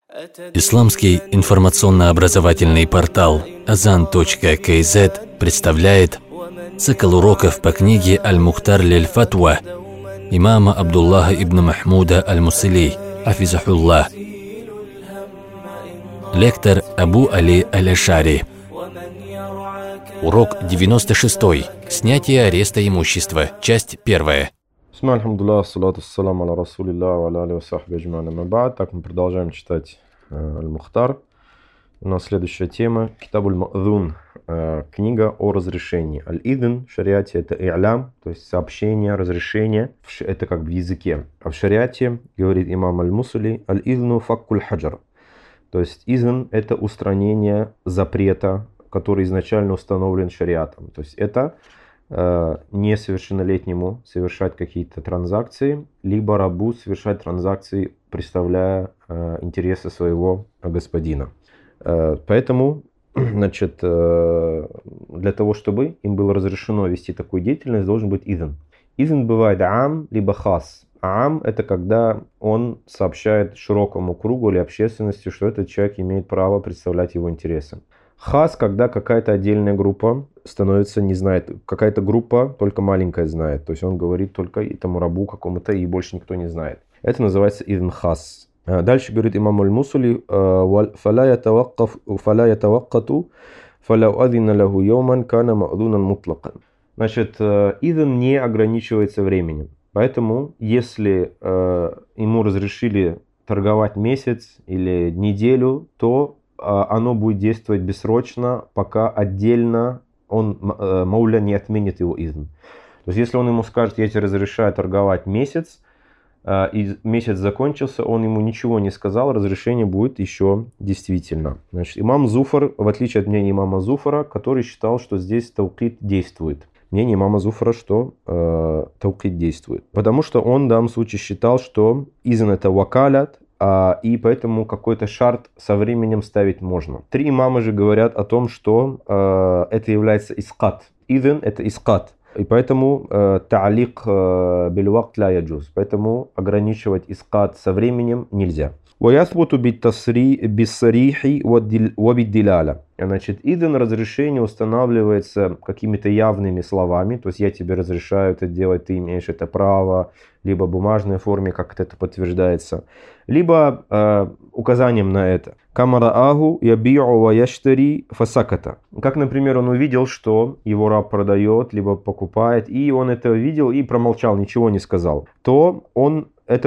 Исламский информационно-образовательный портал Azan.kz представляет цикл уроков по книге «Аль-Мухтар лиль-Фатва» имама Абдуллаха ибн Махмуда аль-Мусили, хафизахуллах. Лектор Абу Али аль-Ашари. Урок 96. Снятие ареста имущества. Часть 1. Так, мы продолжаем читать Аль-Мухтар. У нас следующая тема — Китаб аль-Ма'зун, книга о разрешении. Аль-Идн в шариате — это и'лям, то есть сообщение, разрешение, это как в языке. А в шариате, говорит имам Аль-Мусали, аль-Идну факкуль хаджар. То есть изн — это устранение запрета, который изначально установлен шариатом. То есть это несовершеннолетнему совершать какие-то транзакции, либо рабу совершать транзакции, представляя интересы своего господина. Поэтому, значит, для того, чтобы им было разрешено вести такую деятельность, должен быть изн. Изн бывает ам, либо хас. Ам — это когда он сообщает широкому кругу или общественности, что этот человек имеет право представлять его интересы. Хас, когда какая-то отдельная группа становится, не знает, какая-то группа только маленькая знает. То есть он говорит только этому рабу какому-то, и больше никто не знает. Это называется изн хас. Дальше говорит имам Аль-Мусали, «Фаля ятаваккату, фаля адина лаху йоман кана ма'дунан мутлакан». Значит, изн не ограничивается временем. Поэтому, если ему разрешили торговать месяц или неделю, то оно будет действовать бессрочно, пока отдельно мауля не отменит его изн. То есть, если он ему скажет: я тебе разрешаю торговать месяц, и месяц закончился, он ему ничего не сказал, разрешение будет еще действительно. Значит, имам Зуфар, в отличие от мнения имама Зуфара, который считал, что здесь таукид действует. Мнение имама Зуфара, что таукид действует. Потому что он в данном случае считал, что изн — это вакалят, и поэтому какой-то шарт со временем ставить можно. Три имама же говорят о том, что это является искат. Изн — это искат. И поэтому та'алик бильвакт ля яджуз. Поэтому ограничивать искат со временем нельзя. وَيَثْبُتُ بِالصَّرِيحِ وَبِالدِّلَالَةِ. Значит, изн, разрешение, устанавливается какими-то явными словами. То есть я тебе разрешаю это делать, ты имеешь это право. Либо в бумажной форме, как это подтверждается. Либо указанием на это. «Камарааху яби'у ва яштари фасаката». Как, например, он увидел, что его раб продает, либо покупает, и он это видел и промолчал, ничего не сказал. То это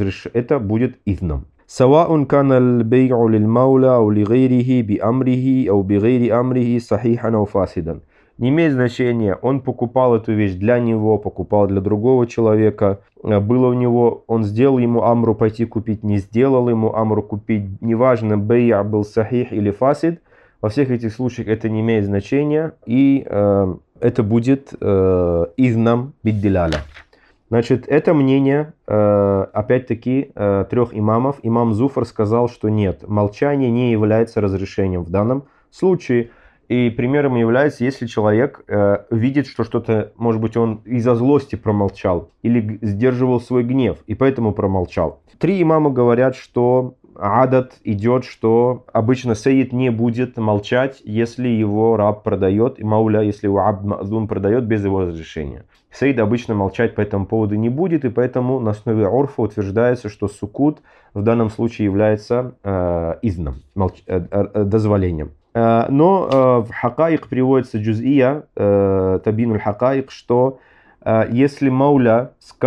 будет изном. سواء كان البيع للمولى أو لغيره بأمره أو بغير أمره صحيحا أو فاسدا. Не имеет значения, он покупал эту вещь для него, покупал для другого человека, было у него, он сделал ему амру пойти купить, не сделал ему амру купить, неважно, бей'а был сахих или фасид, во всех этих случаях это не имеет значения, и это будет изном биддиляля. Значит, это мнение, опять-таки, трех имамов. Имам Зуфар сказал, что нет, молчание не является разрешением в данном случае. И примером является, если человек видит, что что-то, может быть, он из-за злости промолчал или сдерживал свой гнев, и поэтому промолчал. Три имама говорят, что адат идет, что обычно сейид не будет молчать, если его раб продает, и мауля, если его абд ма'зун продает без его разрешения. Сейд обычно молчать по этому поводу не будет, и поэтому на основе орфа утверждается, что сукут в данном случае является изном, дозволением. Но в хакаик приводится джуз'ия, табинуль хакаик, что если мауля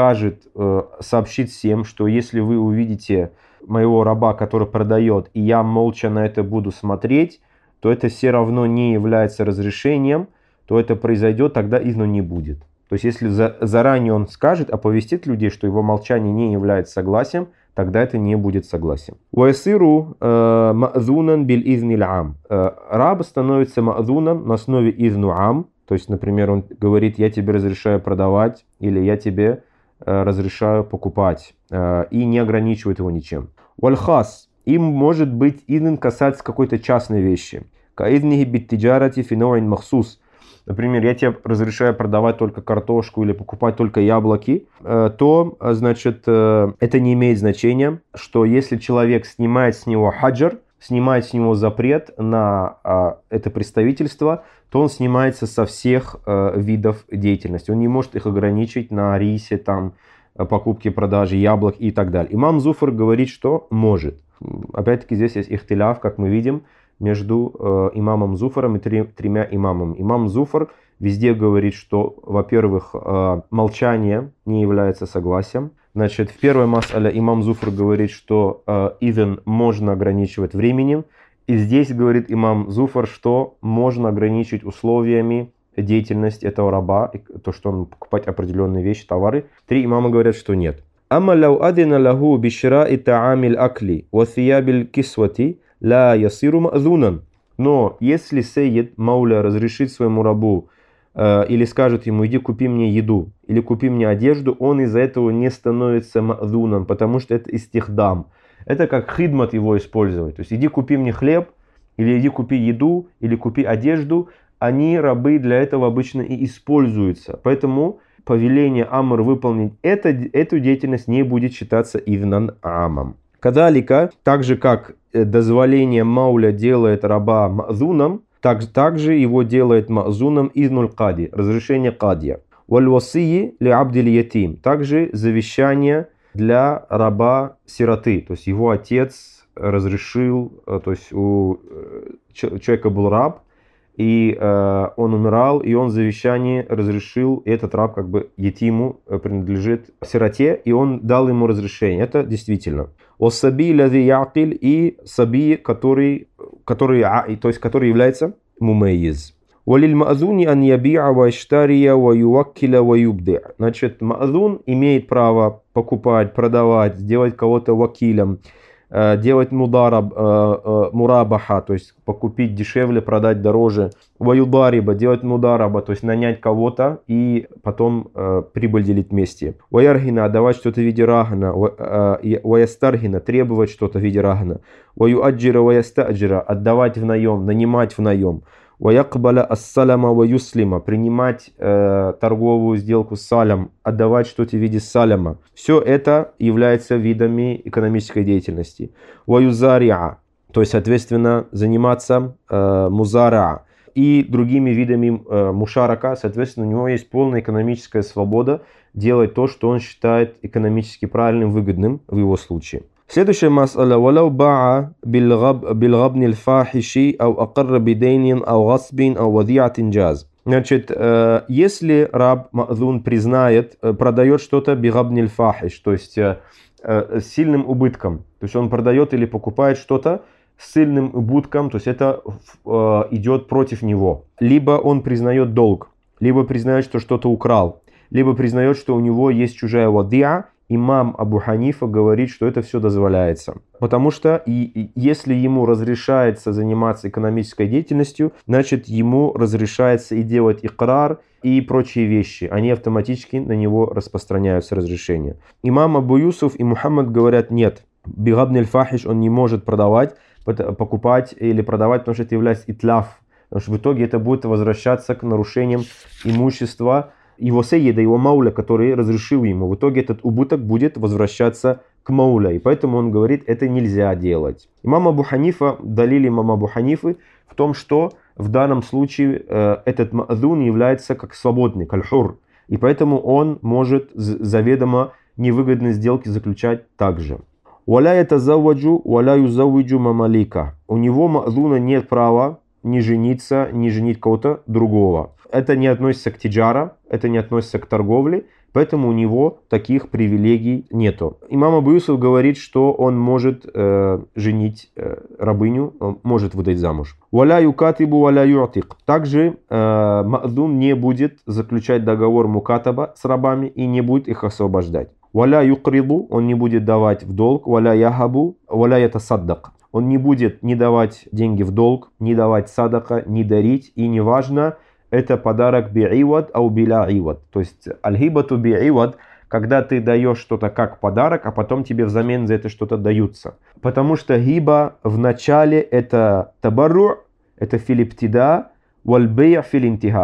сообщит всем, что если вы увидите моего раба, который продает, и я молча на это буду смотреть, то это все равно не является разрешением, то это произойдет, тогда изну не будет. То есть если заранее он скажет, оповестит людей, что его молчание не является согласием, тогда это не будет согласием. «Уэсиру ма'зунан биль изнил ам». Раб становится ма'зунан на основе изну ам. То есть, например, он говорит: я тебе разрешаю продавать, или я тебе разрешаю покупать. И не ограничивает его ничем. «Вальхас». Им может быть изн касаться какой-то частной вещи. «Ка изнихи биттиджарати фи нау'ин махсус». например, я тебе разрешаю продавать только картошку или покупать только яблоки, то, значит, это не имеет значения, что если человек снимает с него хаджар, снимает с него запрет на это представительство, то он снимается со всех видов деятельности. Он не может их ограничить на рисе, там, покупке, продаже яблок и так далее. Имам Зуфар говорит, что может. Опять-таки здесь есть ихтиляф, как мы видим, между имамом Зуфаром и тремя имамами. Имам Зуфар везде говорит, что, во-первых, молчание не является согласием. Значит, в первой мас'але имам Зуфар говорит, что иден можно ограничивать временем. И здесь говорит имам Зуфар, что можно ограничить условиями деятельность этого раба, то, что он покупать определенные вещи, товары. Три имама говорят, что нет. «Амма лау адина лаху бишраи таамил акли ва сиябил кисвати ла ясиру ма'зунан». Но если сейед Мауля разрешит своему рабу или скажет ему: иди купи мне еду, или купи мне одежду, он из-за этого не становится ма'зуном, потому что это истихдам. Это как хидмат его использовать. То есть иди купи мне хлеб, или иди купи еду, или купи одежду. Они, рабы, для этого обычно и используются. Поэтому повеление Амр выполнить эту деятельность не будет считаться ивнан амам. Кадалика, так же как дозволение Мауля делает раба ма'зуном, также его делает ма'зуном изнуль кади, разрешение кадия. Валь васии ли абдиль ятим, также завещание для раба сироты, то есть его отец разрешил, то есть у человека был раб, и он умирал, и он в завещании разрешил, и этот раб как бы ятиму принадлежит сироте, и он дал ему разрешение. Это действительно. Осаби лади якиль, и саби, который является мумейз. Валиль ма'зуни ан яби'a ва иштария ва юваккиля ва юбди'. Значит, ма'зун имеет право покупать, продавать, сделать кого-то вакилем, делать мурабаха, то есть покупить дешевле, продать дороже, ваюдариба, делать мудараба, то есть нанять кого-то и потом прибыль делить вместе, ваяргина, давать что-то в виде рагана, ваястаргина, требовать что-то в виде рагана, ваюаджира, ваястаджира, отдавать в наем, нанимать в наем, ваякбаля ассаляма ваюслима, принимать торговую сделку с салям, отдавать что-то в виде саляма. Все это является видами экономической деятельности. Ваюзариа, то есть, соответственно, заниматься музара и другими видами мушарака. Соответственно, у него есть полная экономическая свобода делать то, что он считает экономически правильным, выгодным в его случае. Следующая мас'аля. «Валяу ба'a билгабни аль-фахиши, ау акарра бидейнин, ау гасбин, ау вади'атин джаз». Значит, если раб ма'зун признает, продает что-то бигабни аль-фахиш, то есть с сильным убытком, то есть он продает или покупает что-то с сильным убытком, то есть это идет против него. Либо он признает долг, либо признает, что что-то украл, либо признает, что у него есть чужая вади'a. Имам Абу Ханифа говорит, что это все дозволяется. Потому что если ему разрешается заниматься экономической деятельностью, значит ему разрешается и делать икрар, и прочие вещи. Они автоматически на него распространяются разрешения. Имам Абу Юсуф и Мухаммад говорят: нет, бигабн аль-фахиш он не может продавать, покупать или продавать, потому что это является итляф. Потому что в итоге это будет возвращаться к нарушениям имущества его сейеда, его мауля, который разрешил ему. В итоге этот убыток будет возвращаться к мауля. И поэтому он говорит, это нельзя делать. Имам Абу Ханифа, далили имама Абу Ханифы в том, что в данном случае этот ма'зун является как свободный, каль-хур. И поэтому он может заведомо невыгодные сделки заключать также. «Валя ятазавваджу, валя юзаввиджу мамалика». У него ма'зуна нет права не жениться, не женить кого-то другого. Это не относится к тиджара, это не относится к торговле, поэтому у него таких привилегий нету. Имам Абу Юсуф говорит, что он может женить рабыню, он может выдать замуж. «Валя юкатибу, валя ю'тик». Также ма'зун не будет заключать договор мукатаба с рабами и не будет их освобождать. «Валя юкриду», он не будет давать в долг. «Валя яхабу, валя ятасаддак». Он не будет не давать деньги в долг, не давать садака, не дарить, и неважно, это подарок би'ивад ау биля ивад. То есть аль-хибату би'ивад, когда ты даешь что-то как подарок, а потом тебе взамен за это что-то даются. Потому что гиба в начале это табарру, это филиптида, валь бей' филинтиха.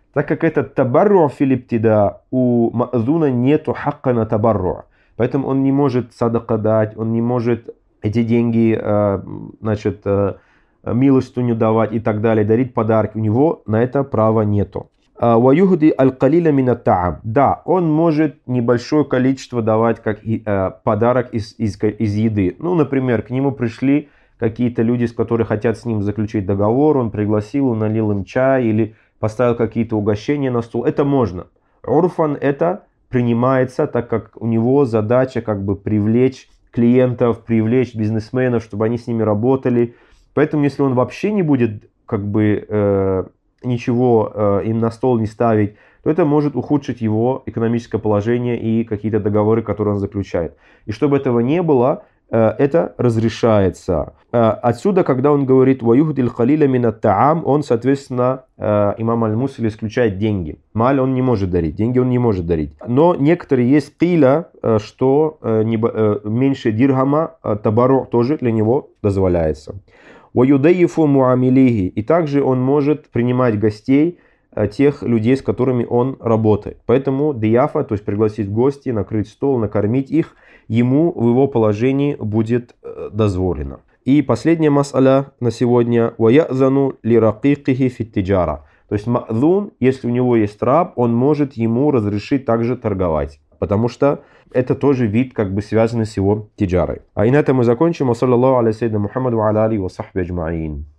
Так как это табарру филиптида, у ма'зуна нету хакка на табарру. Поэтому он не может садака дать, он не может эти деньги, значит, милостыню давать и так далее, дарить подарки. У него на это права нету. وَيُهْدِي الْقَلِيلَ مِنَ الطَّعَامِ. Да, он может небольшое количество давать как подарок из еды. Ну, например, к нему пришли какие-то люди, которые хотят с ним заключить договор, он пригласил, он налил им чай или поставил какие-то угощения на стол. Это можно. Урфан это принимается, так как у него задача как бы привлечь клиентов, привлечь бизнесменов, чтобы они с ними работали. Поэтому если он вообще не будет как бы ничего им на стол не ставить, то это может ухудшить его экономическое положение и какие-то договоры, которые он заключает. И чтобы этого не было, это разрешается. Отсюда, когда он говорит «Ваюхдиль халиля минат таам», он, соответственно, имам Аль-Мусили исключает деньги. Маль он не может дарить, деньги он не может дарить. Но некоторые есть киля, что меньше дирхама, табару тоже для него дозволяется. «Ваюдаифу муамилихи», и также он может принимать гостей, тех людей, с которыми он работает. Поэтому дияфа, то есть пригласить в гости, накрыть стол, накормить их, ему в его положении будет дозволено. И последняя мас'аля на сегодня. وَيَأْذَنُ لِرَقِيقِهِ فِي التِّجَارَةِ. То есть ма'зун, если у него есть раб, он может ему разрешить также торговать. Потому что это тоже вид, как бы связанный с его тиджарой. А и на этом мы закончим. Ва саллаллаху аля саййидина Мухаммаду ва аля алихи ва сахби аджмаин.